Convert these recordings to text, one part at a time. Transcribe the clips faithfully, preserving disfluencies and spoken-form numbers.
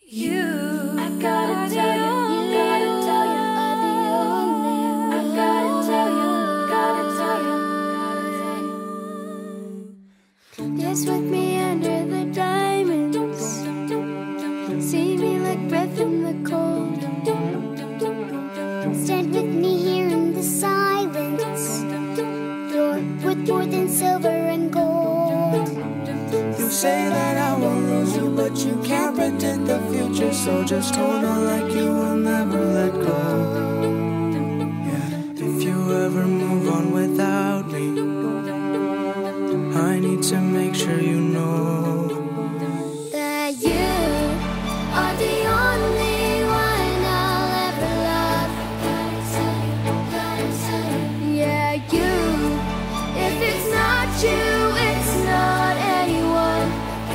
You, I gotta tell you, gotta tell you, are the only one. I gotta tell you, gotta tell you. Dance with me under the diamonds. See me like breath in the cold. Stand with me here in the silence. You're worth more than silver and gold. You say that I won't lose you, but you can't predict the future. So just hold on like you will never let go. Yeah, if you ever move on without me, I need to make sure you know that you are the only one I'll ever love. Yeah, you. If it's not you, it's not anyone.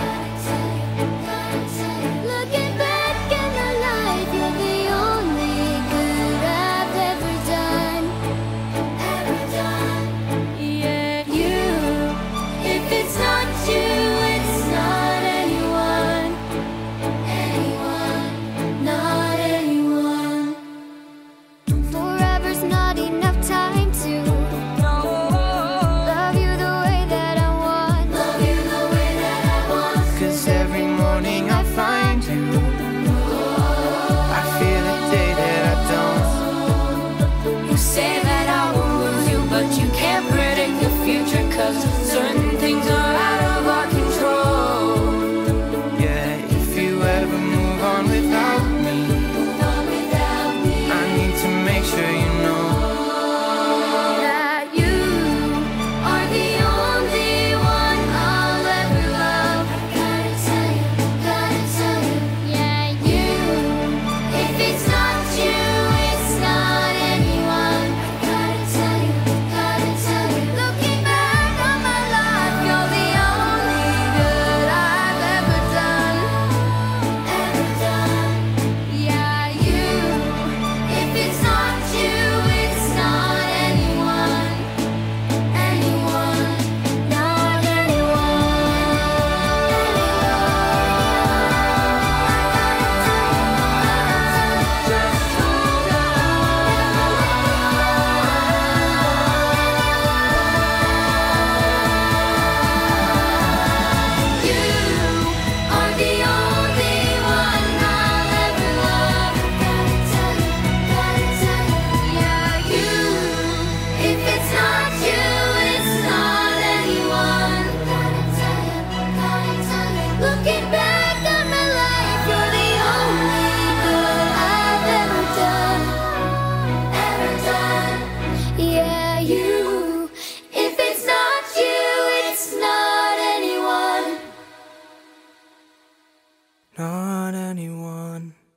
Looking back in the life, you're the only good I've ever done. Ever done. Yeah, you. If it's not you, it's not anyone. Anyone, not anyone. Forever's not enough time to love you the way that I want. Love you the way that I want. Cause every morning I find you, I fear the day that I don't. You say that I won't lose you, but you can't predict the future. Cause certain things are out of our control. Yeah, if you ever move on without me, I need to make sure you know That you are the only one I'll ever love. Gotta tell you, gotta tell you. Yeah, you. If it's not you, it's not anyone. Gotta tell you, gotta tell you. Looking back on my life, you're the only good I've ever done. Ever done. Yeah, you. If it's not you, it's not anyone. Anyone, not You are the only one I'll ever love. Gotta tell you, gotta tell you. Yeah, you. If it's not you, it's not anyone. Gotta tell you, gotta tell you. Looking back on my life, you're the only good I've ever done. Ever done. Yeah, you. If it's not you, it's not anyone. not anyone.